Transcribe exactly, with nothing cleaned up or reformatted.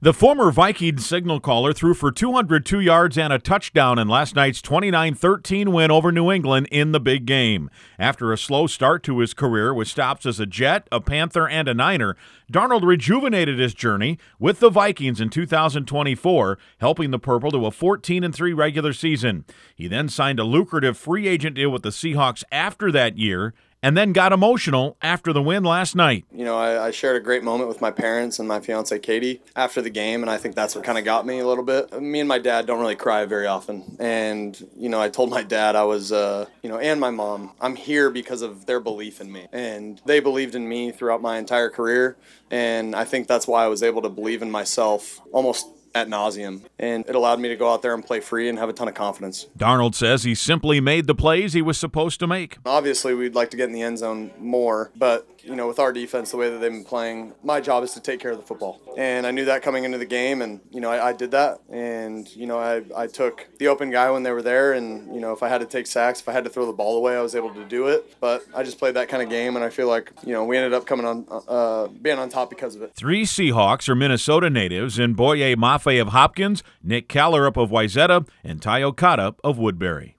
The former Viking signal caller threw for two hundred two yards and a touchdown in last night's twenty-nine thirteen win over New England in the big game. After a slow start to his career with stops as a Jet, a Panther, and a Niner, Darnold rejuvenated his journey with the Vikings in two thousand twenty-four, helping the Purple to a fourteen and three regular season. He then signed a lucrative free agent deal with the Seahawks after that year, and then got emotional after the win last night. You know, I, I shared a great moment with my parents and my fiance Katie after the game, and I think that's what kind of got me a little bit. Me and my dad don't really cry very often, and you know, I told my dad I was, uh, you know, and my mom, I'm here because of their belief in me, and they believed in me throughout my entire career, and I think that's why I was able to believe in myself almost ad nauseum, and it allowed me to go out there and play free and have a ton of confidence. Darnold says he simply made the plays he was supposed to make. Obviously, we'd like to get in the end zone more, but you know, with our defense, the way that they've been playing, my job is to take care of the football. And I knew that coming into the game, and, you know, I, I did that. And, you know, I, I took the open guy when they were there, and, you know, if I had to take sacks, if I had to throw the ball away, I was able to do it. But I just played that kind of game, and I feel like, you know, we ended up coming on, uh, being on top because of it. Three Seahawks are Minnesota natives in Boye Mafe of Hopkins, Nick Callerup of Wayzata, and Ty Okada of Woodbury.